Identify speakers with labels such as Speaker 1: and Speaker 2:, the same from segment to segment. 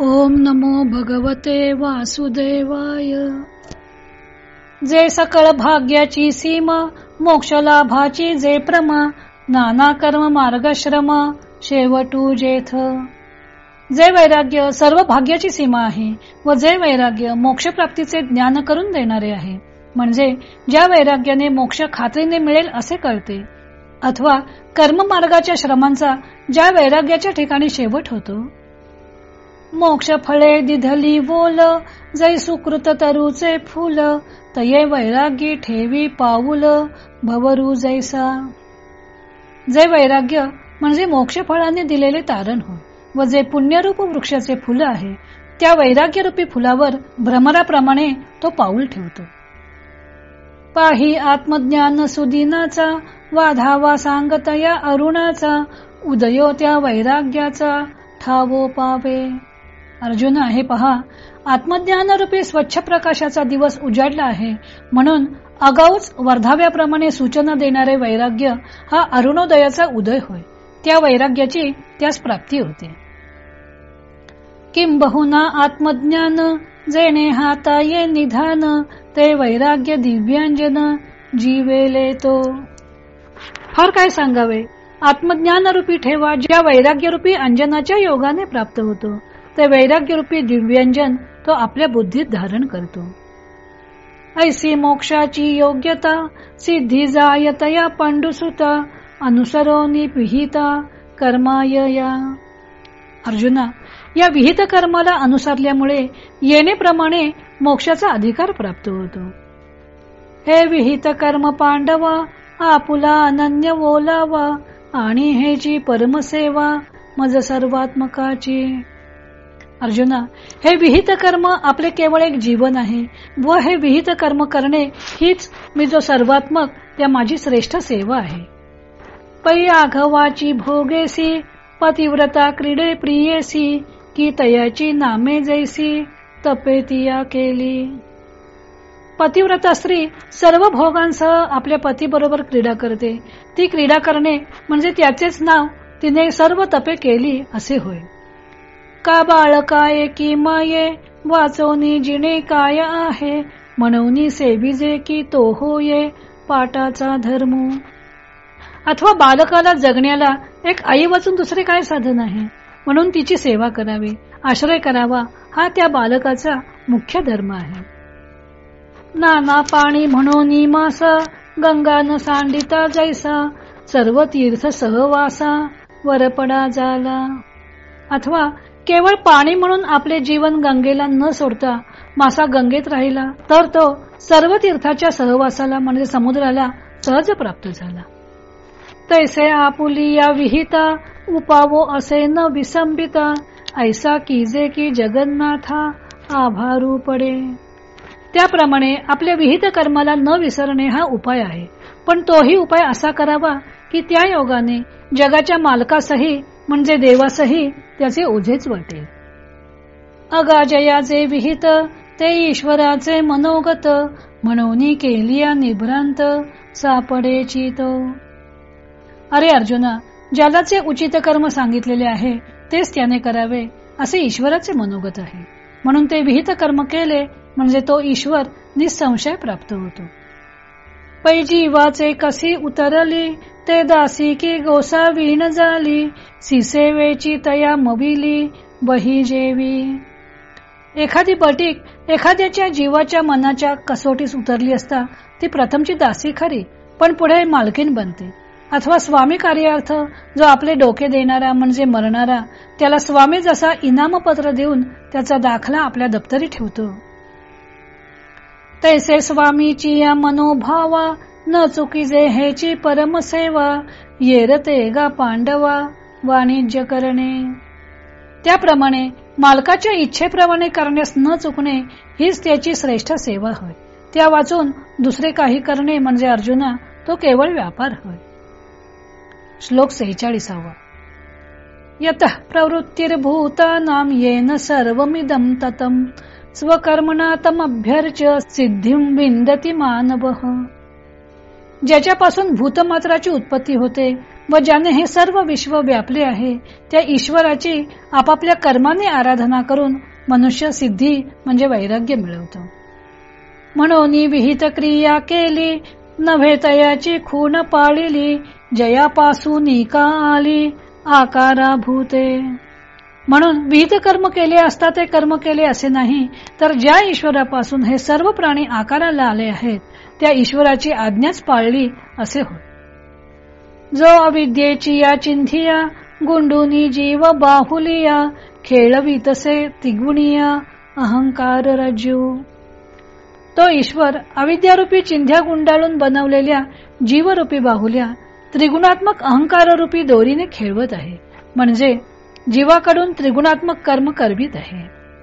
Speaker 1: ओम नमो भगवते वासुदेवाय. जे सकळ भाग्याची सीमा, मोक्ष लाभाची जे प्रमा, नाना कर्म मार्गश्रम शेवटू जेथ. जे वैराग्य सर्व भाग्याची सीमा आहे व जे वैराग्य मोक्ष प्राप्तीचे ज्ञान करून देणारे आहे. म्हणजे ज्या वैराग्याने मोक्ष खात्रीने मिळेल असे कळते, अथवा कर्ममार्गाच्या श्रमांचा ज्या वैराग्याच्या ठिकाणी शेवट होतो. मोक्ष फळे दिधली बोल, जै सुकृत तरुचे फुल, तये वैराग्य ठेवी पाऊल, भवरू जैसा. जे वैराग्य म्हणजे मोक्ष फळाने दिलेले तारण होय व जे पुण्यरूप वृक्षाचे फुल आहे, त्या वैराग्यरूपी फुलावर भ्रमराप्रमाणे तो पाऊल ठेवतो. पाही आत्मज्ञान सुदिनाचा, वाधावा सांगतया अरुणाचा, उदयो त्या वैराग्याचा ठावो पावे. अर्जुन, हे पहा, आत्मज्ञानरूपी स्वच्छ प्रकाशाचा दिवस उजाडला आहे, म्हणून आगाऊच वर्धाव्याप्रमाणे सूचना देणारे वैराग्य हा अरुणोदयाचा उदय होय. त्या वैराग्याची त्यास प्राप्ती होते. किंबहुना आत्मज्ञान, जेणे हाताये निधान, ते वैराग्य दिव्यांजन जीवेले तो. फार काय सांगावे, आत्मज्ञानरूपी ठेवा ज्या वैराग्यरूपी अंजनाच्या योगाने प्राप्त होतो, ते वैराग्यरूपी दिव्यांजन तो आपल्या बुद्धीत धारण करतो. ऐसी मोक्षाची योग्यता, सिद्धी जायतया पांडुसुता, अनुसरोनी विहिता कर्माय या. अर्जुना, या विहित कर्माला अनुसरल्यामुळे येणेप्रमाणे मोक्षाचा अधिकार प्राप्त होतो. हे विहित कर्म पांडवा, आपुला अनन्य बोलावा, आणि हेची परमसेवा मज सर्वात्मकाची. अर्जुना, हे विहित कर्म आपले केवळ एक जीवन आहे व हे विहित कर्म करणे हीच मी जो सर्वात्मक त्या माझी श्रेष्ठ सेवा आहे. पै आघवाची भोगेसी, पतिव्रता क्रीडे प्रियेसी, की तयाची नामे जैसी, तपे तिया केली. पतिव्रता स्त्री सर्व भोगांसह आपल्या पतीबरोबर क्रीडा करते. ती क्रीडा करणे म्हणजे त्याचेच नाव तिने सर्व तपे केली असे होय. का बाळकाये की माये, वाचोनी जिणे काय आहे, म्हणून सेविजे की तो होये पाटाचा धर्म. अथवा बालकाला जगण्याला एक आई वाचून दुसरे काय साधन आहे, म्हणून तिची सेवा करावी, आश्रय करावा, हा त्या बालकाचा मुख्य धर्म आहे. नाना पाणी म्हणून मासा, गंगा न सांडिता जैसा, सर्व तीर्थ सहवासा वरपडा झाला. अथवा केवळ पाणी म्हणून आपले जीवन गंगेला न सोडता मासा गंगेत राहिला तर तो सर्व तीर्थाच्या सहवासाला म्हणजे समुद्राला सहज प्राप्त झाला. तैसे आपुलिया विहिता, उपावो असे न विसंबिता, ऐसा कीजे की जगन्नाथा आभारू पडे. त्याप्रमाणे आपल्या विहित कर्माला न विसरणे हा उपाय आहे, पण तोही उपाय असा करावा की त्या योगाने जगाच्या मालकासही म्हणजे देवासही त्याचे ओझेच वाटेल. अगाजयाचे विहित, ते ईश्वराचे मनोगत, म्हणून केलिया निभ्रांत सापडेची तो. अरे अर्जुना, ज्याला जे उचित कर्म सांगितलेले आहे तेच त्याने करावे असे ईश्वराचे मनोगत आहे, म्हणून ते विहित कर्म केले म्हणजे तो ईश्वर निसंशय प्राप्त होतो. पै जीवाचे कसी उतरली, ते दासी की गोसावीण झाली, सिसेवेची तया मविली बही जेवी. एखादी बटीक एखाद्याच्या जीवाच्या मनाच्या कसोटीस उतरली असता ती प्रथमची दासी खरी, पण पुढे मालकीन बनते. अथवा स्वामी कार्यार्थ जो आपले डोके देणारा म्हणजे मरणारा, त्याला स्वामी जसा इनामपत्र देऊन त्याचा दाखला आपल्या दप्तरी ठेवतो, तैसे स्वामीची या मनोभावा, न चुकीजे हेची परमसेवा, येरते गा पांडवा वाणिज्य करणे. त्याप्रमाणे मालकाच्या इच्छेप्रमाणे करण्यास न चुकणे हीच त्याची श्रेष्ठ सेवा होय. त्या वाचून दुसरे काही करणे म्हणजे अर्जुना तो केवळ व्यापार होय. श्लोक 46. यतः प्रवृत्तिर्भूतानां येन सर्वमिदं ततं, स्वकर्मणा तमभ्यर्च्य सिद्धिं विंदती मानवः. ज्याच्यापासून भूतमात्राची उत्पत्ती होते व ज्याने हे सर्व विश्व व्यापले आहे त्या ईश्वराची आपापल्या कर्माने आराधना करून मनुष्य सिद्धी म्हणजे वैराग्य मिळवतो. म्हणून विहित क्रिया केली नव्हे तयाची खून पाळिली जयापासून का आली आकारा भूते. म्हणून विहित कर्म केले असता ते कर्म केले असे नाही, तर ज्या ईश्वरापासून हे सर्व प्राणी आकाराला आले आहेत त्या ईश्वराची आज्ञाच पाळली असे होय. जो अविद्येची या चिंधिया गुंडुनी जीव बाहुलिया खेळवितसे तिगुणिया अहंकार रज्जू. तो ईश्वर अविद्यारूपी चिंध्या गुंडाळून बनवलेल्या जीवरूपी बाहुल्या त्रिगुणात्मक अहंकाररूपी दोरीने खेळवत आहे, म्हणजे जीवाकडून त्रिगुणात्मक कर्म करवित आहे.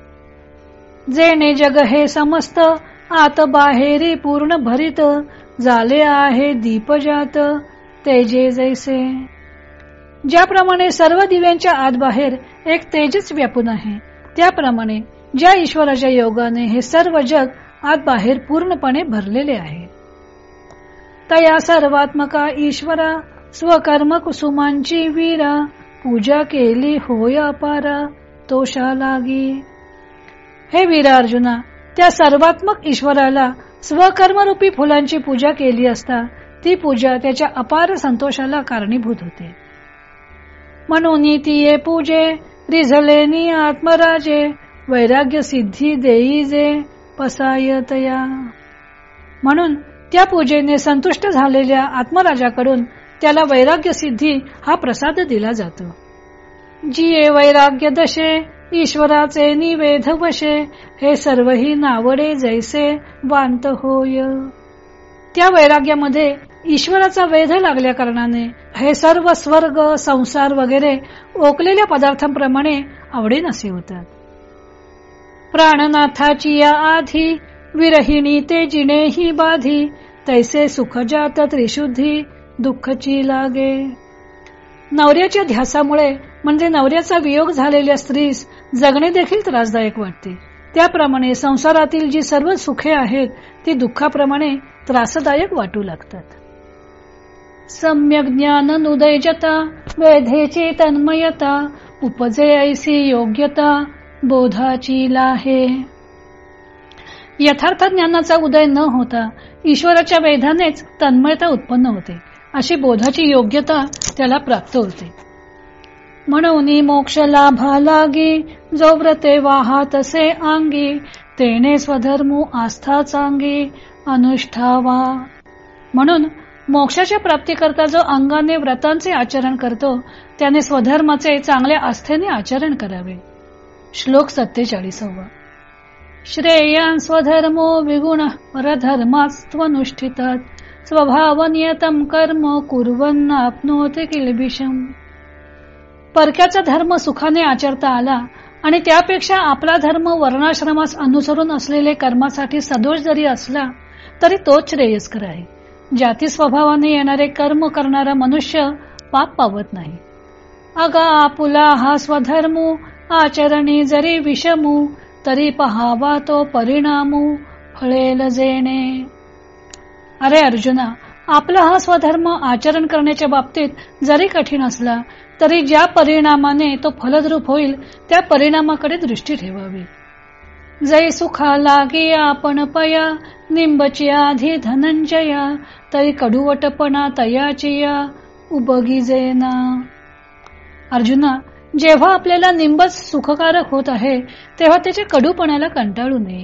Speaker 1: जेणे जग हे समस्त आत बाहेरी पूर्ण भरित झाले आहे दीपजात तेजे जैसे. ज्याप्रमाणे सर्व दिव्यांच्या आत बाहेर एक तेजच व्यापून आहे त्याप्रमाणे ज्या ईश्वराच्या योगाने हे सर्व जग आत बाहेर पूर्णपणे भरलेले आहे. तया सर्वात्मका ईश्वरा स्वकर्म कुसुमांची वीरा पूजा केली होय अपारा तोषा लागी. हे वीरा अर्जुना, त्या सर्वात्मक ईश्वराला स्वकर्मरूपी फुलांची पूजा केली असता ती पूजा त्याच्या अपार संतोषाला कारणीभूत होते. म्हणून तिये पूजे रिझलेनी आत्मराजे वैराग्य सिद्धी देई जे पसायतया. म्हणून त्या पूजेने संतुष्ट झालेल्या आत्मराजाकडून त्याला वैराग्य सिद्धी हा प्रसाद दिला जातो. जिये वैराग्य दशे ईश्वराचे निवेद वशे हे सर्वही नावडे जैसे वांत होय. त्या वैराग्यामध्ये ईश्वराचा वेध लागल्या कारणाने हे सर्व स्वर्ग संसार वगैरे ओकलेल्या पदार्थांप्रमाणे आवडेनसे होतात. प्राणनाथाची या आधी विरहिणी ते जिनेही बाधी तैसे सुख जात त्रिशुद्धी दुःखची लागे. नवऱ्याच्या ध्यासामुळे म्हणजे नवऱ्याचा वियोग झालेल्या स्त्रीस जगणे देखील त्रासदायक वाटते. त्याप्रमाणे संसारातील जी सर्व सुखे आहेत ती दुःखाप्रमाणे त्रासदायक वाटू लागतात. सम्यक ज्ञान नुदैजता वेधेची तन्मयता उपजे ऐसी योग्यता बोधाची लाहे. यथार्थ ज्ञानाचा उदय न होता ईश्वराच्या वेधानेच तन्मयता उत्पन्न होते, अशी बोधाची योग्यता त्याला प्राप्त होते. म्हणून मोक्ष लाभा लागी जो व्रते वाहातसे अंगी तेने स्वधर्मू आस्था चांगी अनुष्ठावा. म्हणून मोक्षाच्या प्राप्तीकरता जो अंगाने व्रतांचे आचरण करतो त्याने स्वधर्माचे चांगल्या आस्थेने आचरण करावे. श्लोक 47. श्रेयान स्वधर्मो विगुण परधर्मास्त्वनुष्ठितात स्वभावनियतम कर्म कुर्वन् आपनोति किल्बिषम. परक्याचा धर्म सुखाने आचरता आला आणि त्यापेक्षा आपला धर्म वर्णाश्रमास अनुसरून असलेले कर्मासाठी सदोष जरी असला तरी तोच श्रेयस्कर आहे. जाती स्वभावाने येणारे कर्म करणारा मनुष्य पाप पावत नाही. अगा आपुला हा स्वधर्मू आचरणी जरी विषमू तरी पहावा तो परिणामू फळेल जेणे. अरे अर्जुना, आपला हा स्वधर्म आचरण करण्याच्या बाबतीत जरी कठीण असला तरी ज्या परिणामाने तो फलद्रूप होईल त्या परिणामाकडे दृष्टी ठेवावी. जै सुखा लागे आपण पया निंबची आधी धनंजया तरी कडुवटपणा तयाचिया उबगीजेना. अर्जुना, जेव्हा आपल्याला निंबच सुखकारक होत आहे तेव्हा त्याच्या कडूपणाला कंटाळू नये.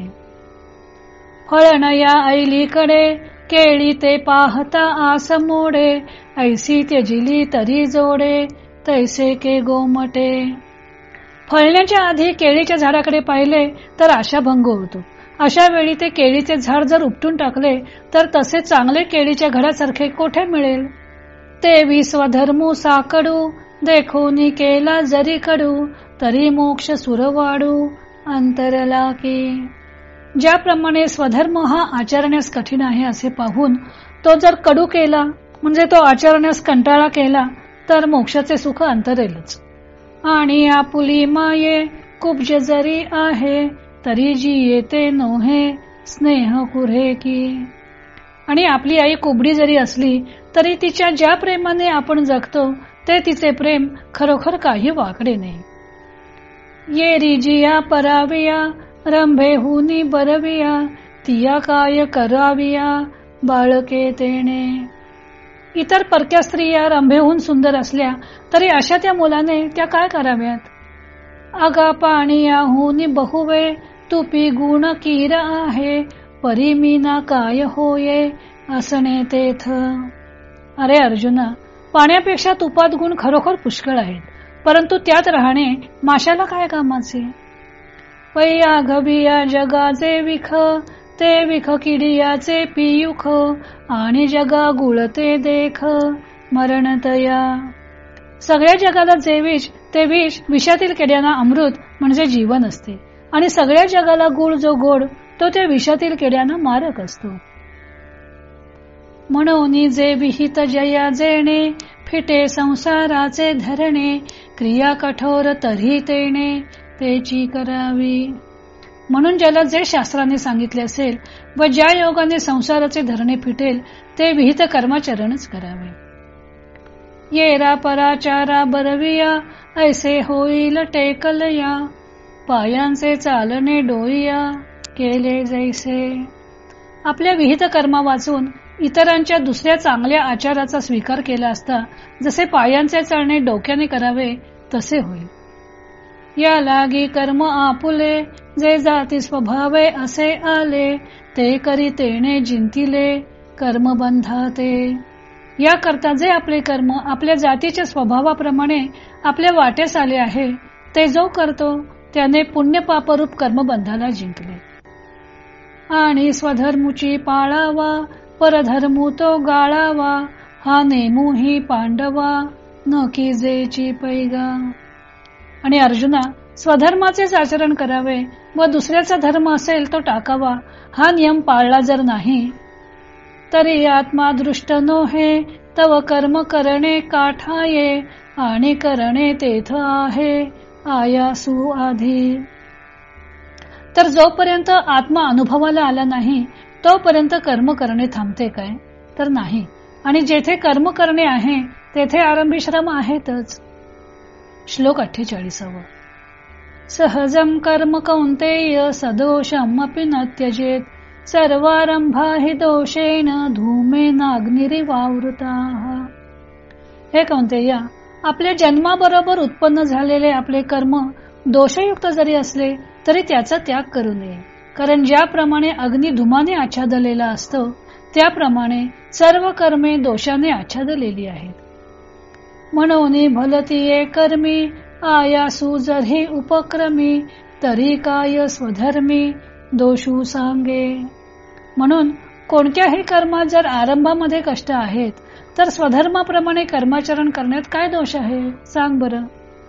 Speaker 1: फळणया ऐलीकडे केळी ते पाहता आस मोडे ऐसी त्यजिली तरी जोडे तैसे के गोमटे. फळण्याच्या आधी केळीच्या झाडाकडे पाहिले तर आशाभंग होतो. अशा वेळी ते केळीचे झाड जर उपटून टाकले तर तसे चांगले केळीच्या घडासारखे कोठे मिळेल. ते स्वधर्मू साकडू देखोनी केला जरी कडू तरी मोक्ष सुरवाडू अंतरला की. ज्याप्रमाणे स्वधर्म हा आचरण्यास कठीण आहे असे पाहून तो जर कडू केला म्हणजे तो आचरण्यास कंटाळा केला तर मोक्षाचे सुख अंतरेलच. आणि आपुली माये कुब्ज जरी आहे तरी जी येते नोहे स्नेह कुऱ्हे की. आणि आपली आई कुबडी जरी असली तरी तिच्या ज्या प्रेमाने आपण जगतो ते तिचे प्रेम खरोखर काही वाकडे नाही. ये रिजिया पराविया रंभेहुनी बरविया तिया काय कराविया बाळके तेणे. इतर परक्या स्त्रिया रंभेहून सुंदर असल्या तरी अशा त्या मुलाने त्या काय कराव्यात. अगा पाणीयाहुनी बहुवे तुपी गुण कीर आहे परिमीना काय होये असणे तेथ. अरे अर्जुना, पाण्यापेक्षा तुपात गुण खरोखर पुष्कळ आहेत, परंतु त्यात राहणे माशाला काय कामाचे. पैया घबिया जगाचे विख ते विख किडियाचे पियुख आणि जगा गुळते देख मरणतया. सगळ्या जगाला जे विष ते विष विषातील किड्यांना अमृत म्हणजे जीवन असते, आणि सगळ्या जगाला गुळ जो गोड तो त्या विषातील किड्यांना मारक असतो. म्हणून जे विहित जया जेणे फिटे संसाराचे धरणे क्रिया कठोर तरी तेणे तेची करावी. म्हणून ज्याला जे शास्त्राने सांगितले असेल व ज्या योगाने संसाराचे धरणे फिटेल ते विहित कर्माचरणच करावे. येरा पराचारा बरविया ऐसे होईल टेकलया पायांचे चालणे डोईया केले जैसे. आपल्या विहित कर्मा वाचून इतरांच्या दुसऱ्या चांगल्या आचाराचा स्वीकार केला असता जसे पायांचे चालणे डोक्याने करावे तसे होईल. या लागी कर्म आपुले जे जाती स्वभावे असे आले ते करी तेणे जिंतिले कर्म बंधाते. या करता जे आपले कर्म आपल्या जातीच्या स्वभावाप्रमाणे आपल्या वाट्यास आले आहे ते जो करतो त्याने पुण्य पापरूप कर्मबंधाला जिंकले. आणि स्वधर्मुची पाळावा परधर्मू तो गाळावा हा नेमूही पांडवा न की जेची पैगा. आणि अर्जुना, स्वधर्माचेच आचरण करावे व दुसऱ्याचा धर्म असेल तो टाकावा हा नियम पाळला जर नाही तरी आत्मा दृष्ट नोहे तव कर्म करणे काठाये आणि करणे तेथ आहे आयासू आधी. तर जोपर्यंत आत्मा अनुभवाला आला नाही तोपर्यंत कर्म करणे थांबते काय, तर नाही. आणि जेथे कर्म करणे आहे तेथे आरंभी श्रम आहेतच. श्लोक 48. सहजम कर्म कौंतेय सदोषम अपि न त्यजेत सर्वारंभा हि दोषेण धूमेनाग्निरिवावृताः. हे कौंतेया, आपल्या जन्माबरोबर उत्पन्न झालेले आपले कर्म दोषयुक्त जरी असले तरी त्याचा त्याग करू नये. कारण ज्याप्रमाणे अग्नी धुमाने आच्छादलेला असतो त्याप्रमाणे सर्व कर्मे दोषाने आच्छादलेली आहेत. म्हणून भलतीये कर्मी आयासू जरी उपक्रमी तरी काय स्वधर्मी दोषू सांगे. म्हणून कोणत्याही कर्मात जर आरंभामध्ये कष्ट आहेत तर स्वधर्माप्रमाणे कर्माचरण करण्यात काय दोष आहे सांग बरं.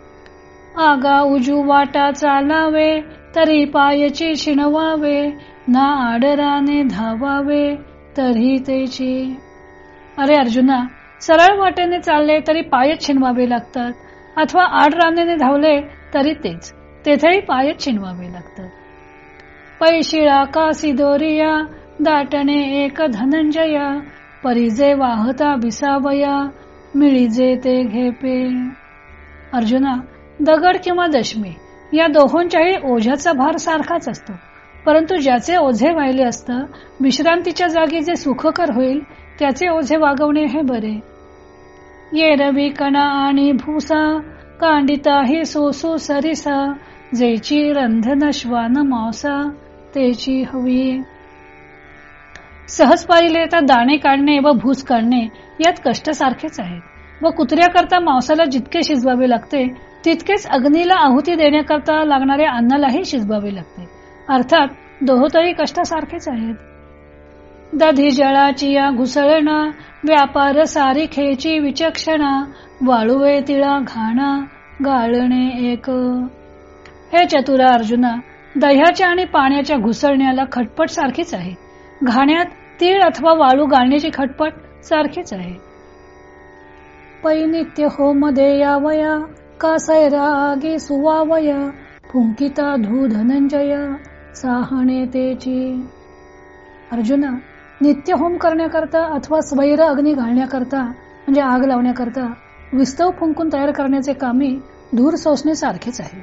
Speaker 1: आगा उजू वाटा चालावे तरी पायची शिणवावे ना आडराने धावावे तरी तेची. अरे अर्जुना, सरळ वाटेने चालले तरी पायच शिणवावे लागतात, अथवा आडरानेने धावले तरी तेच, तेथेही पायच शिणवावे लागतात. पैशिळा का सिदोरिया दाटणे एक धनंजया परिजे वाहता विसावया मिळीजे ते घेपे. अर्जुना, दगड किंवा दशमी या दोहोंच्याही ओझ्याचा भार सारखाच असतो, परंतु ज्याचे ओझे वाहिले असता विश्रांतीच्या जागी जे सुखकर होईल त्याचे ओझे वागवणे हे बरे. ये रवी कणा आणि भूसा कांडिता ही सोसू सरिसा जेची रंधन श्वान मांसा तेची हवी. सहज पाहिले तर दाणे काढणे व भूस काढणे यात कष्ट सारखेच आहेत व कुत्र्याकरता मांसाला जितके शिजवावे लागते तितकेच अग्नीला आहुती देण्याकरता लागणाऱ्या अन्नालाही शिजवावे लागते. अर्थात दोहोतही कष्ट सारखेच आहेत. दधी जळाची या घुसळणा व्यापार सारिखेची विचक्षणा वाळुवे तिळा घाणा गाळणे एक. हे चतुरा अर्जुना, दह्याच्या आणि पाण्याच्या घुसळण्याला खटपट सारखीच आहे. घाण्यात तीळ अथवा वाळू गाळण्याची खटपट सारखीच आहे. पै नित्य होम देयावया कासैरागी सुवावया फुंकिता धू धनंजया साहणे तेची. अर्जुना, नित्य होम करण्याकरता अथवा स्वैर अग्नी घालण्याकरता म्हणजे आग लावण्याकरता विस्तव फुंकून तयार करण्याचे कामी धूर सोसणे सारखेच आहे.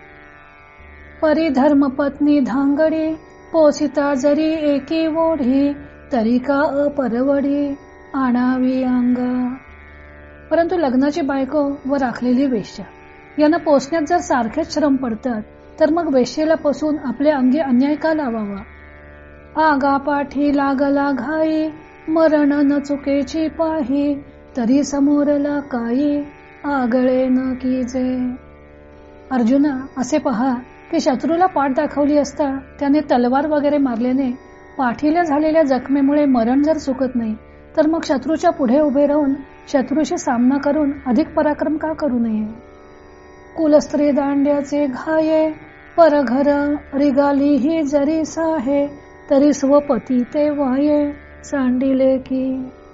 Speaker 1: परिधर्म पत्नी धांगडी पोसिता जरी एकी ओढी तरी का अपरवडी आणावी अंगा. परंतु लग्नाची बायको व राखलेली वेश्या यांना पोसण्यात जर सारखेच श्रम पडतात तर मग वेश्येला पोसून आपल्या अंगी अन्याय का लावावा. आगा पाठी लागला घाई मरण न चुकेची पाही तरी समोरला काही आगळे न कीजे. अर्जुना, असे पहा की शत्रूला पाठ दाखवली असता त्याने तलवार वगैरे मारल्याने पाठीला झालेल्या जखमेमुळे मरण जर चुकत नाही तर मग शत्रूच्या पुढे उभे राहून शत्रूशी सामना करून अधिक पराक्रम का करू नये. कुलस्त्री दांड्याचे घाये परघर रिगाली ही जरी साहे तरी स्वपती ते वाये सांडिले की.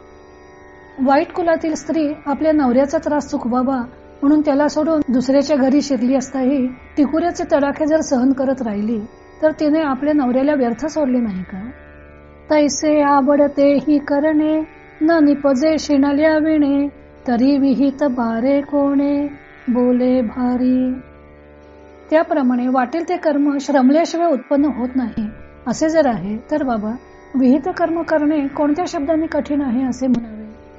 Speaker 1: वाईट कुलातील स्त्री आपल्या नवऱ्याचा त्रास चुकवावा म्हणून त्याला सोडून दुसऱ्याच्या घरी शिरली असताही टिकुऱ्याचे तडाखे जर सहन करत राहिली तर तिने आपल्या नवऱ्याला व्यर्थ सोडले नाही का. तैसे आवडते ही करणे न निपजे शिणल्या विणे तरी विहित बारे कोणे बोले भारी. त्याप्रमाणे वाटेल ते कर्म श्रमल्याशिवाय उत्पन्न होत नाही असे जर आहे तर बाबा विहित कर्म करणे कोणत्या शब्दांनी कठीण आहे असे म्हणावे.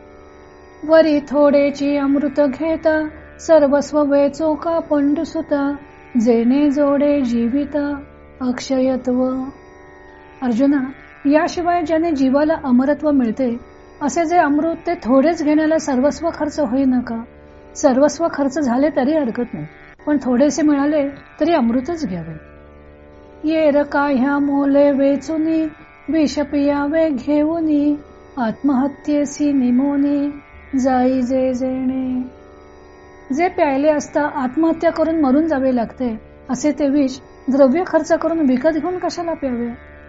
Speaker 1: वरी थोडेची अमृत घेता सर्वस्व वेचो का पंडुसुता जेणे जोडे जीवित अक्षयत्व. अर्जुना, याशिवाय ज्याने जीवाला अमरत्व मिळते असे जे अमृत ते थोडेच घेण्याला सर्वस्व खर्च होईना का. सर्वस्व खर्च झाले तरी हरकत नाही पण थोडेसे मिळाले तरी अमृतच घ्यावे. येर का ह्या मोले वेचुनी विष पियावे घेऊनी आत्महत्येसी निमोनी जाई जे जेणे. जे प्यायले असता आत्महत्या करून मरून जावे लागते असे ते विष द्रव्य खर्च करून विकत घेऊन कशाला प्यावे.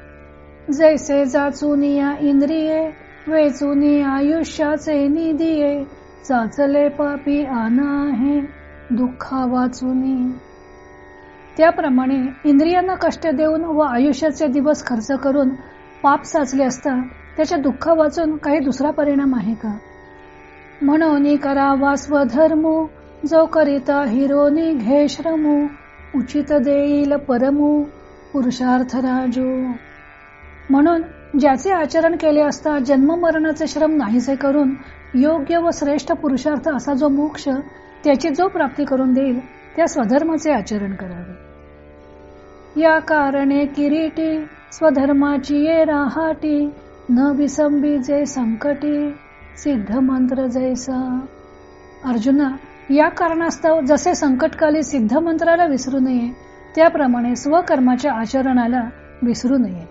Speaker 1: जैसे जाचुनिया इंद्रिये वेचुनी आयुष्याचे निदिये चाचले पापी आना आहे दुःखा वाचुनी. त्याप्रमाणे इंद्रियांना कष्ट देऊन व आयुष्याचे दिवस खर्च करून पाप साचले असता त्याच्या दुःख वाचून काही दुसरा परिणाम आहे का. म्हणून करावा स्वधर्मू जो करिता हिरोनी घे श्रमू उचित देईल परमू पुरुषार्थ राजू. म्हणून ज्याचे आचरण केले असता जन्म मरणाचे श्रम नाहीसे करून योग्य व श्रेष्ठ पुरुषार्थ असा जो मोक्ष त्याची जो प्राप्ती करून देईल त्या स्वधर्माचे आचरण करावे. या कारणे किरीटी स्वधर्माची ये राहाटी न विसंबी जे संकटी सिद्ध मंत्र जैसा. अर्जुना, या कारणास्तव जसे संकटकाली सिद्ध मंत्राला विसरू नये त्याप्रमाणे स्वकर्माच्या आचरणाला विसरू नये.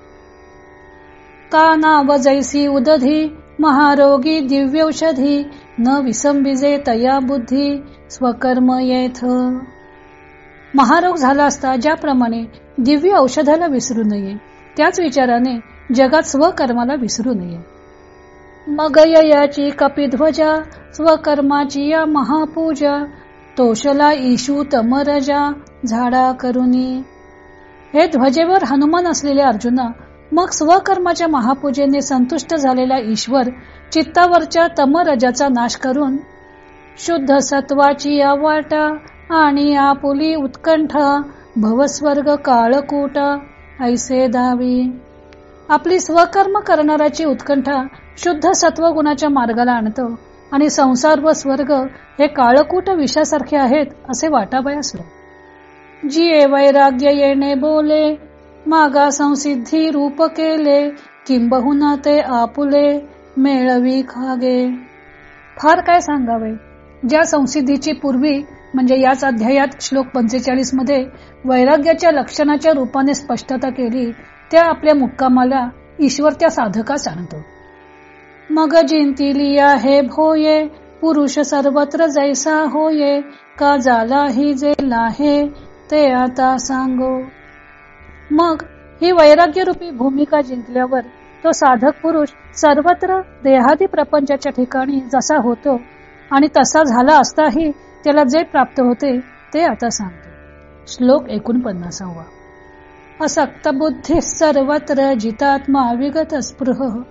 Speaker 1: का नाव जैसी उदधी महारोगी दिव्यौषधी न विसंबिजे तया बुद्धी स्वकर्म येथ. महारोग झाला असता ज्याप्रमाणे दिव्य औषधाला विसरू नये त्याच विचाराने जगात स्वकर्माला विसरू नये. मग ययाची कपिध्वजा स्वकर्माची या महापूजा तोषला ईशू तमरजा झाडा करुनी. हे ध्वजेवर हनुमान असलेले अर्जुना, मग स्वकर्माच्या महापूजेने संतुष्ट झालेला ईश्वर चित्तावरच्या तमरजाचा नाश करून शुद्ध सत्वाची या वाटा आणि आपुली उत्कंठा भवस्वर्ग काळकूटा ऐसे दावी. आपली स्वकर्म करणाराची उत्कंठा शुद्ध सत्वगुणाच्या मार्गाला आणतो आणि संसार व स्वर्ग हे काळकूट विषासारखे आहेत असे वाटावयास लागते. जिये वैराग्य येणे बोले मागा संसिद्धी रूप केले किंबहुना ते आपुले मेळवी खागे. फार काय सांगावे. ज्या संसिद्धीची पूर्वी म्हणजे याच अध्यायात श्लोक 45 मध्ये वैराग्याच्या लक्षणाच्या रूपाने स्पष्टता केली त्या आपल्या मुक्कामाला ईश्वर त्या साधकास आणतो. मग जिंतिलिया हे भोये पुरुष सर्वत्र जैसा होये का झाला ही जे लाहे ते आता सांगो. मग ही वैराग्य रूपी भूमिका जिंकल्यावर तो साधक पुरुष सर्वत्र देहादी प्रपंचाच्या ठिकाणी जसा होतो आणि तसा झाला असताही त्याला जे प्राप्त होते ते आता सांगतो. श्लोक 49. असक्त बुद्धी सर्वत्र जितात्मा विगत स्पृह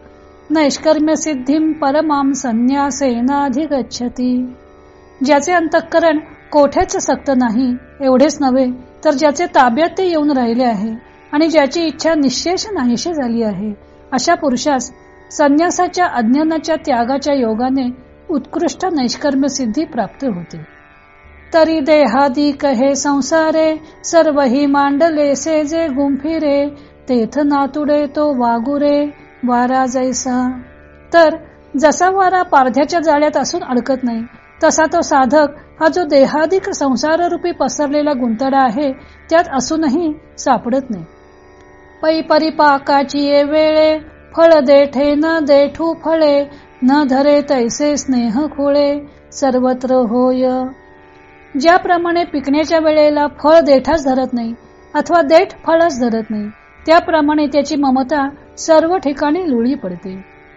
Speaker 1: नैष्कर्म्य सिद्धिं परमां संन्यासेनाधिगच्छति. ज्याचे अंतःकरण कोठेच सक्त नाही एवढेच नव्हे तर ज्याचे ताब्यात ते येऊन राहिले आहे आणि ज्याची इच्छा निश्शेष नाहीशी झाली आहे, अशा पुरुषास संन्यासाच्या अज्ञानाच्या त्यागाच्या योगाने उत्कृष्ट नैष्कर्म्य सिद्धी प्राप्त होते. तरी देहादी कहे संसारे सर्वही मांडले से जे गुंफिरे तेथ नातुडे तो वागुरे वारा जैसा. तर जसा वारा पारध्याच्या जाळ्यात असून अडकत नाही तसा तो साधक हा जो देहादिक संसार रूपी पसरलेला गुंतडा आहे त्यात असूनही सापडत नाही. पै परिपाकाची ये वेळे फळ देठे न देठू फळे न धरे तैसे स्नेह खुळे सर्वत्र होय. ज्याप्रमाणे पिकण्याच्या वेळेला फळ देठाच धरत नाही अथवा देठ फळच धरत नाही, त्याप्रमाणे त्याची ममता सर्व ठिकाणी लुळी पडते.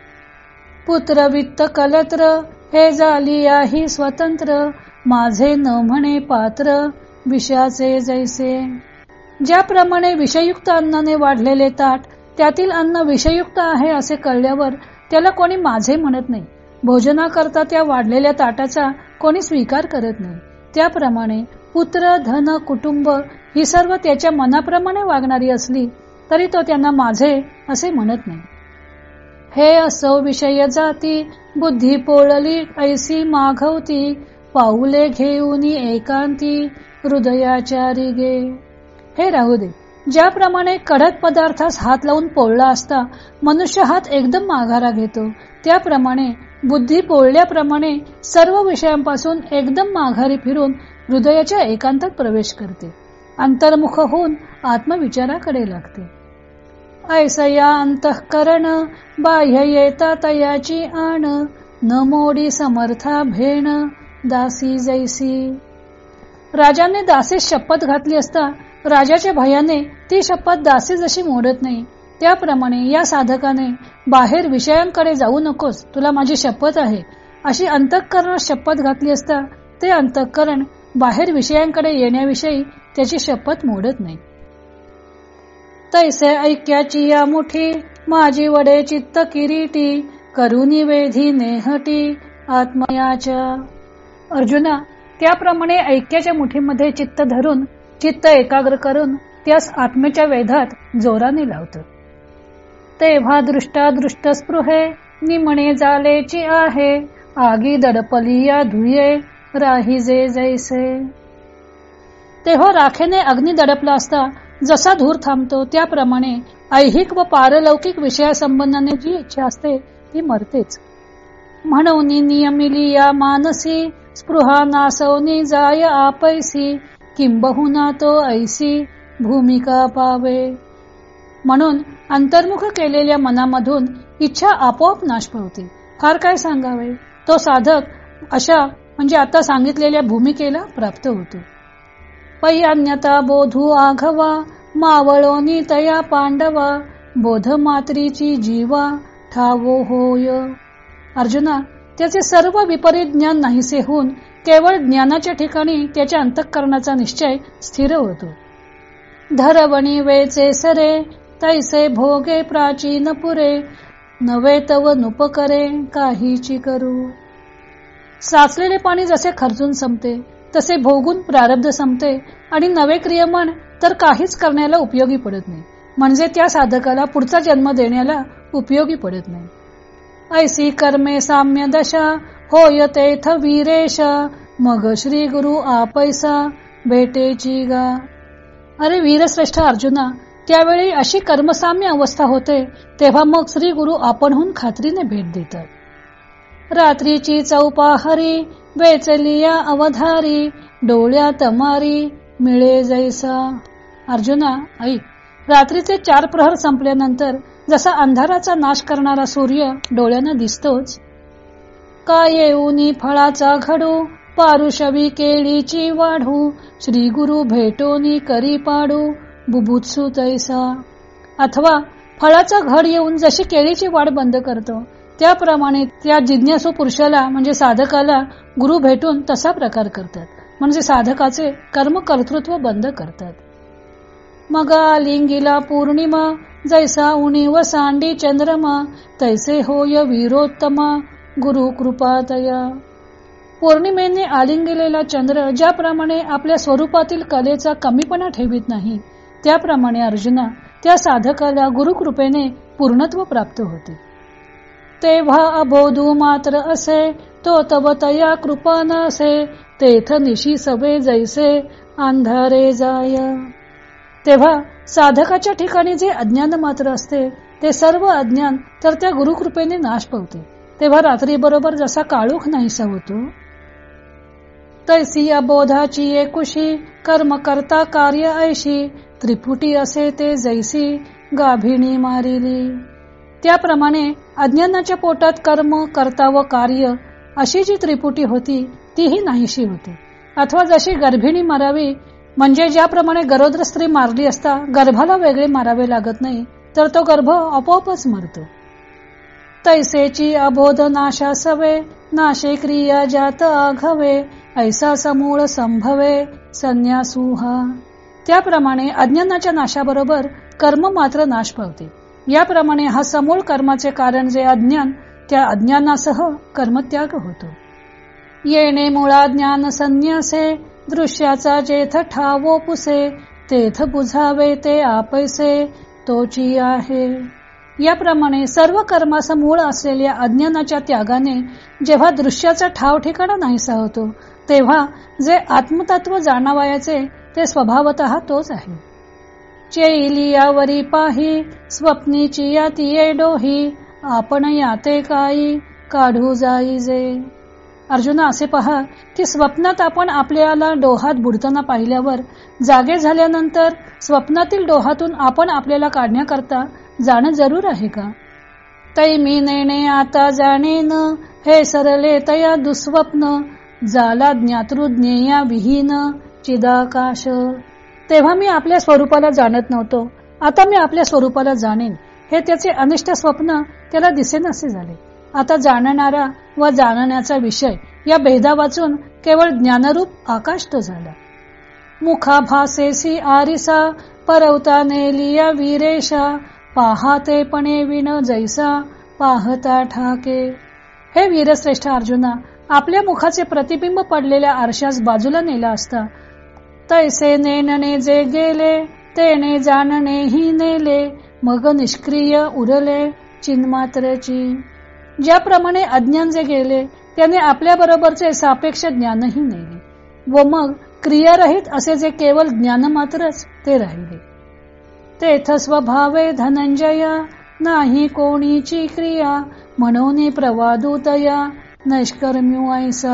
Speaker 1: पुत्र वित्त कलत्र हे झाली आहे स्वतंत्र माझे न म्हणे पात्र विषयाचे जैसे. ज्याप्रमाणे विषयुक्त अन्नाने वाढलेले ताट त्यातील अन्न विषयुक्त आहे असे कळल्यावर त्याला कोणी माझे म्हणत नाही. भोजनाकरता त्या वाढलेल्या ताटाचा कोणी स्वीकार करत नाही. त्याप्रमाणे पुत्र धन कुटुंब ही सर्व त्याच्या मनाप्रमाणे वागणारी असली तरी तो त्यांना माझे असे म्हणत नाही. हे असो विषय जाती बुद्धी पोळली ऐसी माघवती पाऊले घेऊन एकांती हृदयाचारी गे. हे राहू दे, ज्याप्रमाणे कडक पदार्थास हात लावून पोळला असता मनुष्य हात एकदम माघारा घेतो, त्याप्रमाणे बुद्धी पोळल्याप्रमाणे सर्व विषयांपासून एकदम माघारी फिरून हृदयाच्या एकांतात प्रवेश करते, अंतर्मुख होऊन आत्मविचाराकडे लागते. ऐसया अंतःकरण बाह्य येता तयाची आण न मोडी समर्था भेण दासी जैसी. राजाने दासीस शपथ घातली असता राजाच्या भयाने ती शपथ दासी जशी मोडत नाही, त्याप्रमाणे या साधकाने बाहेर विषयांकडे जाऊ नकोस तुला माझी शपथ आहे अशी अंतःकरणात शपथ घातली असता ते अंतःकरण बाहेर विषयांकडे येण्याविषयी त्याची शपथ मोडत नाही. तैसे ऐक्याची या मुठी माझी वडे चित्त किरीटी करुनी वेधी नेहटी आत्मयाच्या. अर्जुना, त्याप्रमाणे ऐक्याच्या मुठीमध्ये चित्त धरून चित्त एकाग्र करून त्यास आत्मेच्या वेधात जोराने लावत. तेव्हा दृष्टादृष्ट स्पृहे निमणे जालेची आहे आगी दडपली या धुये राही जे जैसे. तेव्हा राखेने अग्नी दडपला असता जसा धूर थांबतो त्याप्रमाणे ऐहिक व पारलौकिक विषयासंबंधाने जी इच्छा असते ती मरतेच. म्हणून नियमिली या मानसी स्पृहा नासवनी जाय आपैसी किंबहुना तो ऐसी भूमिका पावे. म्हणून अंतर्मुख केलेल्या मनामधून इच्छा आपोआप नाश पावते. फार काय सांगावे, तो साधक अशा म्हणजे आता सांगितलेल्या भूमिकेला प्राप्त होतो. पै अन्यता बोधू आघवा मावळोनी तया पांडवा बोध मात्रीची जीवा ठावो होय. अर्जुना, त्याचे सर्व विपरीत ज्ञान नाहीसे होऊन केवळ ज्ञानाच्या ठिकाणी त्याच्या अंतःकरणाचा निश्चय स्थिर होतो. धरवणी वेचे सरे तैसे भोगे प्राचीन पुरे नवे तव नुपकरे काहीची करू. साचलेले पाणी जसे खर्चून संपते तसे भोगून प्रारब्ध संपते आणि नवे क्रियमान तर काहीच करण्याला उपयोगी पडत नाही, म्हणजे त्या साधकाला पुढचा जन्म देण्याला उपयोगी पडत नाही. ऐसी कर्मे साम्य दशा होय तेथ वीरेश मग श्री गुरु आपैसा भेटेची गा. अरे वीरश्रेष्ठ अर्जुना, त्यावेळी अशी कर्मसाम्य अवस्था होते तेव्हा मग श्री गुरु आपणहून खात्रीने भेट देतात. रात्रीची चौपाहरी वेचलिया अवधारी डोळ्यात मारी मिळे जैसा. अर्जुना ऐक, रात्रीचे 4 प्रहर संपल्यानंतर जसा अंधाराचा नाश करणारा सूर्य डोळ्यांना दिसतोच, का येऊनी फळाचा घडू पारुषवी केळीची वाढू श्री गुरु भेटोनी करी पाडू बुबुत्सु तैसा. अथवा फळाचा घड येऊन जशी केळीची वाढ बंद करतो त्याप्रमाणे त्या जिज्ञासू पुरुषाला म्हणजे साधकाला गुरु भेटून तसा प्रकार करतात, म्हणजे साधकाचे कर्म कर्तृत्व बंद करतात. मग लिंगीला पौर्णिमा जैसा उणीव सांडी चंद्रमा तैसे होय वीरोत्तमा गुरु कृपातया. पौर्णिमेने आलिंगलेला चंद्र ज्याप्रमाणे आपल्या स्वरूपातील कलेचा कमीपणा ठेवित नाही, त्याप्रमाणे अर्जुना त्या साधकाला गुरुकृपेने पूर्णत्व प्राप्त होते. तेव्हा अबोधू मात्र असे तो तव तया कृपा नसे तेथ निशी सवे जैसे अंधारे जाय. तेव्हा साधकाच्या ठिकाणी जे अज्ञान मात्र असते ते सर्व अज्ञान तर त्या गुरुकृपेने नाश पावते. तेव्हा रात्री बरोबर जसा काळोख नाहीसा होतो, तैसी अबोधाची एकुशी कर्म करता कार्य ऐशी त्रिपुटी असे ते जैसी गाभिणी मारिली. त्याप्रमाणे अज्ञानाच्या पोटात कर्म कर्ता व कार्य अशी जी त्रिपुटी होती तीही नाहीशी होते. अथवा जशी गर्भिणी मारावी, म्हणजे ज्याप्रमाणे गरोदर स्त्री मारली असता गर्भाला वेगळे मारावे लागत नाही, तर तो गर्भ आपोआपच मरतो. तैसेची अबोध नाशा सवे नाशे क्रिया जात आघवे ऐसा समूळ संभवे संन्यासूहा. त्याप्रमाणे अज्ञानाच्या नाशाबरोबर कर्म मात्र नाश पावते. याप्रमाणे हा समूळ कर्माचे कारण जे अज्ञान, त्या अज्ञानासह कर्मत्याग होतो. येणे मुळा ज्ञान संन्यासे दृश्याचा जेथ ठावो पुसे तेथ बुझावे ते आपैसे तोची आहे. याप्रमाणे सर्व कर्माचा मूळ असलेल्या अज्ञानाच्या त्यागाने जेव्हा दृश्याचा ठाव ठिकाणा नाहीसा होतो, तेव्हा जे आत्मतत्व जाणावयाचे ते स्वभावतः तोच आहे. चेलियावरी पाही स्वप्नीची याती डोही आपण याते काही काढू जाईजे. अर्जुना असे पहा की स्वप्नात आपण आपल्याला डोहात बुडताना पाहिल्यावर जागे झाल्यानंतर स्वप्नातील डोहातून आपण आपल्याला काढण्याकरता जाणं जरूर आहे का? तै मी नेणे आता जाणेन हे सरले तया दुस्वप्न जाला ज्ञातृज्ञेया विहीन चिदाकाश. तेव्हा मी आपल्या स्वरूपाला जाणत नव्हतो, आता मी आपल्या स्वरूपाला जाणेन हे त्याचे अनिष्ट स्वप्न त्याला दिसेनासे झाले. आता जाणणारा व जाणण्याचा विषय या भेदा वाचून केवळ ज्ञानरूप आकाश तो झाला. मुखा भासेसी आरिसा परवता नेलिया वीरेशा पाहते पणे विण जैसा पाहता ठाके. हे वीरश्रेष्ठ अर्जुना, आपल्या मुखाचे प्रतिबिंब पडलेल्या आरशास बाजूला नेला असता तैसे नेणणे जे गेले तेने जाणणे ही नेले मग निष्क्रिय उरले चिन्मात्रची. ज्याप्रमाणे अज्ञान जे गेले त्याने आपल्या बरोबरचे सापेक्ष ज्ञानही नेले व मग क्रियारहित असे जे केवळ ज्ञान मात्रच ते राहिले. तेथ स्वभावे धनंजया नाही कोणीची क्रिया म्हणून प्रवादूतया नैष्कर्म्यू ऐसा.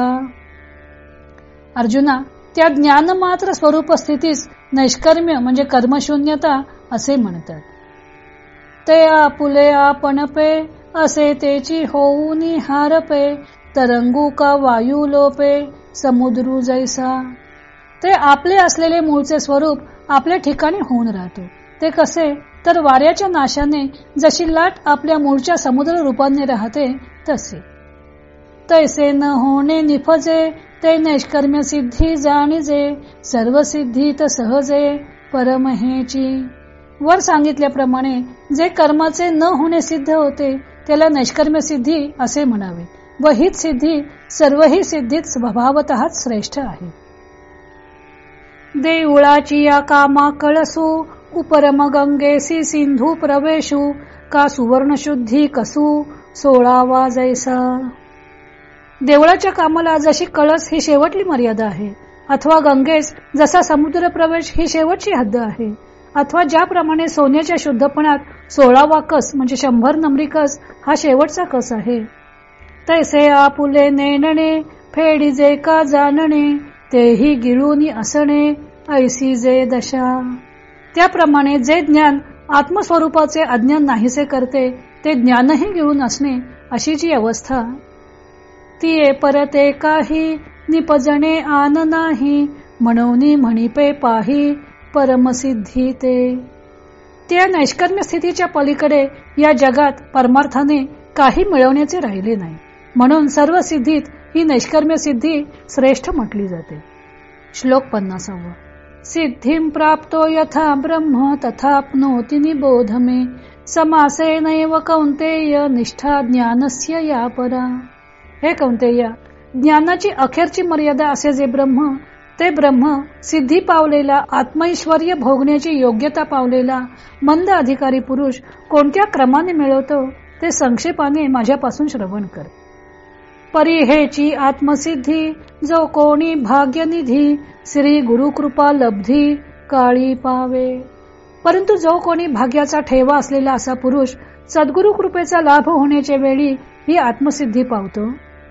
Speaker 1: अर्जुना, त्या ज्ञान मात्र स्वरूप स्थितीस नैष्कर्म्य म्हणजे कर्मशून्यता असे म्हणतात. ते आपुले आपणपे असे तेची होऊन हारपे तरंगू का वायू लोपे समुद्रू जैसा. ते आपले असलेले मूळचे स्वरूप आपल्या ठिकाणी होऊन राहतो. ते कसे तर वाऱ्याच्या नाशाने जशी लाट आपल्या मूळच्या समुद्र रूपाने राहते तसे. तैसे न होणे निफजे ते नैष्कर्म्य सिद्धी जाणिजे सर्व सिद्धीत सहजे परमहेची. वर सांगितल्याप्रमाणे जे कर्माचे न होणे सिद्ध होते त्याला नैष्कर्म्य सिद्धी असे म्हणावे व हीच सिद्धी सर्वही सिद्धीत स्वभावतःच श्रेष्ठ आहे. देऊळाची या कामा कळसू उपरम गंगेसी सिंधू प्रवेशू का सुवर्ण शुद्धी कसू 16वा जैसा. देवळाच्या कामाला जशी कळस ही शेवटली मर्यादा आहे, अथवा गंगेस जसा समुद्र प्रवेश ही शेवटची हद्द आहे, अथवा ज्याप्रमाणे सोन्याच्या शुद्धपणात 16वा कस म्हणजे 100 नंबरी कस हा शेवटचा कस आहे, तैसे आपुले नेणणे फेडी जे का जाणणे तेही गिळूनी असणे ऐसी जे दशा. त्याप्रमाणे जे ज्ञान आत्मस्वरूपाचे अज्ञान नाहीसे करते ते ज्ञानही गिळून असणे अशी जी अवस्था. ती परते काही निपजणे आन नाही म्हणून म्हणिपे पाही परमसिद्धी ते. त्या नैष्कर्म्य स्थितीच्या पलीकडे या जगात परमार्थाने काही मिळवण्याचे राहिले नाही, म्हणून सर्व सिद्धीत ही नैष्कर्म्य सिद्धी श्रेष्ठ म्हटली जाते. श्लोक 50. सिद्धिं प्राप्तो यथा ब्रह्म तथाप्नोति निबोध मे समासेनैव कौन्तेय निष्ठा ज्ञानस्य या परा. हे कौन्तेय, ज्ञानाची अखेरची मर्यादा असे जे ब्रह्म, ते ब्रह्म सिद्धी पावलेला, आत्मैश्वर्य भोगण्याची योग्यता पावलेला मंद अधिकारी पुरुष कोणत्या क्रमाने मिळवतो ते संक्षेपाने माझ्यापासून श्रवण कर. परी हेची आत्मसिद्धी जो कोणी भाग्यनिधी श्री गुरुकृपा लब्धी काळी पावे. परंतु जो कोणी भाग्याचा ठेवा असलेला असा पुरुष सद्गुरु कृपेचा लाभ होण्याच्या वेळी ही आत्मसिद्धी पावतो.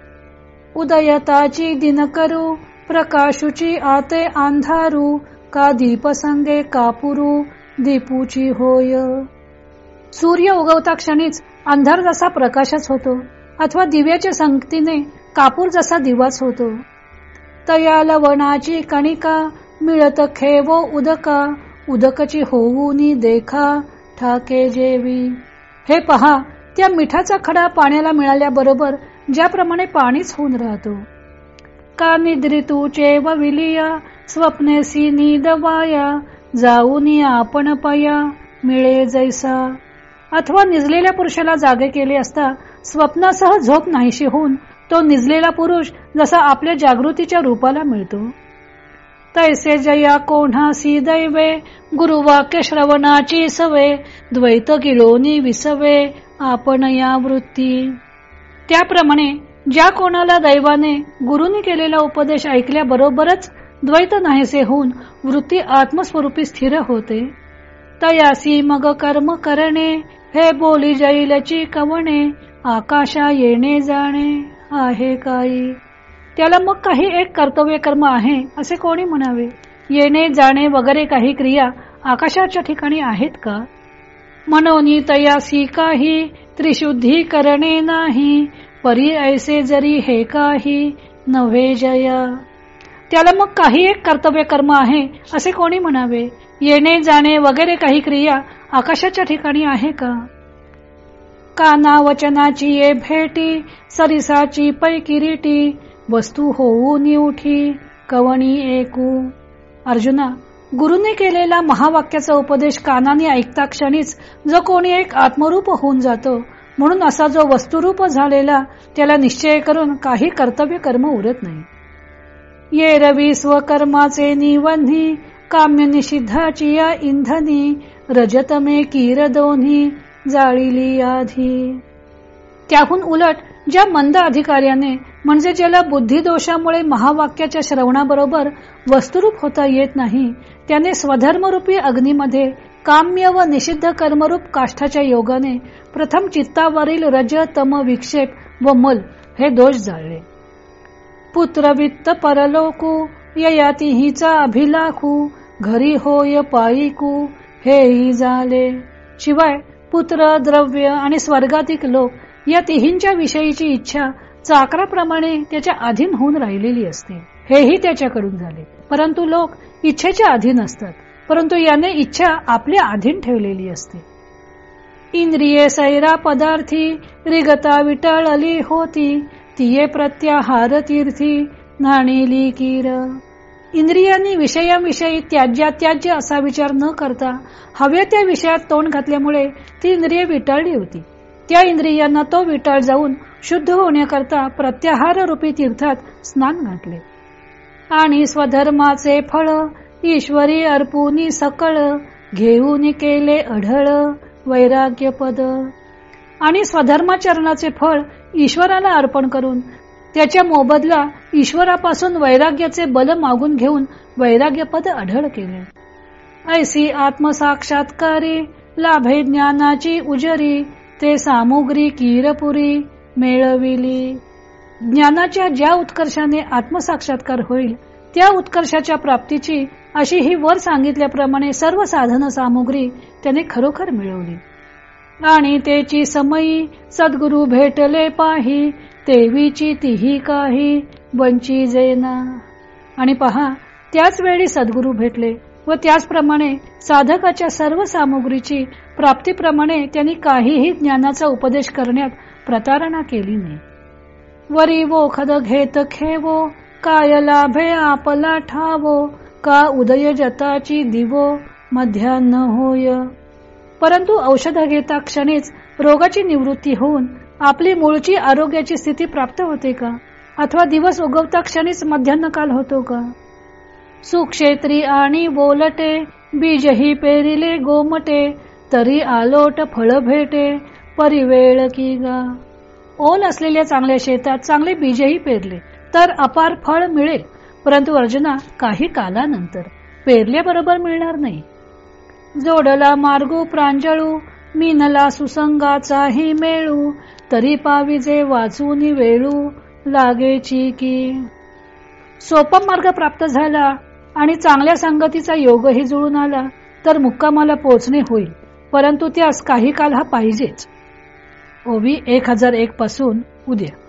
Speaker 1: उदयताची दिनकरू प्रकाशुची आते अंधारू का दीप संगे कापुरू दीपूची होय. सूर्य उगवता क्षणीच अंधार जसा प्रकाशच होतो अथवा दिव्याच्या संगतीने कापूर जसा दिवाच होतो. तया लवणाची कणिका मिळत खेवो उदका उदकची होऊनी देखा ठाके जेवी. हे पहा, त्या मिठाचा खडा पाण्याला मिळाल्याबरोबर ज्याप्रमाणे पाणीच होऊन राहतो. का निद्रितूचे व विलिया स्वप्नेसी निदवाया जाऊनी आपण पया मिळे जैसा. अथवा निजलेल्या पुरुषाला जागे केले असता स्वप्नासह झोप नाहीशी होऊन तो निजलेला पुरुष जसा आपल्या जागृतीच्या रूपाला मिळतो. तैसे जया कोणासी दैवे गुरुवाक्य श्रवणाची सवे द्वैत किलोनी विसवे आपण या वृत्ती. त्याप्रमाणे ज्या कोणाला दैवाने गुरुनी केलेला उपदेश ऐकल्याबरोबरच द्वैत नाहीसे होऊन वृत्ती आत्मस्वरूपी स्थिर होते. तयासी मग कर्म करणे हे बोली जैलची कवणे आकाशा येणे जाणे आहे काही. त्याला मग काही एक कर्तव्य कर्म आहे असे कोणी म्हणावे. येणे जाणे वगैरे काही क्रिया आकाशाच्या ठिकाणी आहेत का? मनोनी तयासी काही त्रिशुद्धी करणे नाही परी ऐसे जरी हे काही नव्हे जया. त्याला मग काही एक कर्तव्य कर्म आहे असे कोणी म्हणावे. येणे जाणे वगैरे काही क्रिया आकाशाच्या ठिकाणी आहे का? काना वचनाची ये भेटी सरिसाची पै किरीटी वस्तू होऊन उठी कवणी एकू. अर्जुना, गुरुने केलेला महावाक्याचा उपदेश कानाने ऐकता क्षणीच जो कोणी एक आत्मरूप होऊन जातो, म्हणून असा जो वस्तुरूप झालेला त्याला निश्चय करून काही कर्तव्य कर्म उरत नाही. ये रवी स्वकर्माचे निवंधी काम्य निषिद्धाची या इंधनी रजतमे कीर दोन्ही जाळीली आधी. त्याहून उलट ज्या मंद अधिकार्याने म्हणजे ज्याला बुद्धिदोषामुळे महावाक्याच्या श्रवणाबरोबर वस्तुरूप होता येत नाही, त्याने स्वधर्मरूपी अग्नीमध्ये काम्य व निषिद्ध कर्मरूप काष्ठाच्या योगाने प्रथम चित्तावरील रज तम विक्षेप व मल हे दोष जाळले. पुत्र वित्त परलोकू ययाती हिचा अभिलाखू घरी होय पायिकू हेही झाले. शिवाय पुत्र, द्रव्य आणि स्वर्गातिक लोक या तिहींच्या विषयीची इच्छा चाकराप्रमाणे त्याच्या अधीन होऊन राहिलेली असते. हेही त्याच्याकडून झाले. परंतु लोक इच्छेच्या अधीन असतात, परंतु याने इच्छा आपल्या अधीन ठेवलेली असते. इंद्रिये सैरा पदार्थी रिगता विटाळली होती तिये प्रत्याहार तीर्थी नाणीली कीर. इंद्रियांनी विषयाविषयी त्याज्य असा विचार न करता हव्या त्या विषयात तोंड घातल्यामुळे ती इंद्रिये विटाळली होती. त्या इंद्रियांना तो विटाळ जाऊन शुद्ध होण्याकरता प्रत्याहार रूपी तीर्थात स्नान घातले. आणि स्वधर्माचे फळ ईश्वरी अर्पुनी सकळ घेऊन केले अढळ वैराग्य पद. आणि स्वधर्माचरणाचे फळ ईश्वराला अर्पण करून त्याच्या मोबदला ईश्वरापासून वैराग्याचे बल मागून घेऊन वैराग्यपद अढळ केले. ऐसी आत्मसाक्षात्कारी लाभे ज्ञानाची उजरी ते सामुग्री कीरपुरी मेळविली. ज्ञानाच्या ज्या उत्कर्षाने आत्मसाक्षात्कार होईल त्या उत्कर्षाच्या प्राप्तीची अशी ही वर सांगितल्याप्रमाणे सर्व साधन सामुग्री त्याने खरोखर मिळवली. आणि त्याची समयी सद्गुरु भेटले पाही तेवीची तिही काही वंची जेना. आणि पहा, त्याच वेळी सद्गुरु भेटले व त्याचप्रमाणे साधकाच्या सर्व सामुग्रीची प्राप्तीप्रमाणे त्यांनी काहीही ज्ञानाचा उपदेश करण्यात प्रतारणा केली नाही. वरी वो खद घेत खेवो काय लाभे आपला ठावो का उदय जताची दिवो मध्यान्ह होय. परंतु औषध घेता क्षणीच रोगाची निवृत्ती होऊन आपली मूळची आरोग्याची स्थिती प्राप्त होते का? अथवा दिवस उगवता क्षणीच मध्यान्ह काल होतो का? सुक्षेत्री आणि बोलटे बीजही पेरिले गोमटे तरी आलोट फळ भेटे परिवेळ की गा. ओल असलेल्या चांगल्या शेतात चांगले बीजही पेरले तर अपार फळ मिळेल, परंतु अर्जुना काही कालानंतर पेरल्याबरोबर मिळणार नाही. जोडला मार्गू प्रांजळू मीनला सुसंगाचाही मेळू तरी पाविजे वाचून वेळू लागेची की. सोपा मार्ग प्राप्त झाला आणि चांगल्या संगतीचा योगही जुळून आला तर मुक्कामाला पोचणे होईल, परंतु त्यास काही काल हा पाहिजेच. ओवी 1001 पासून उद्या.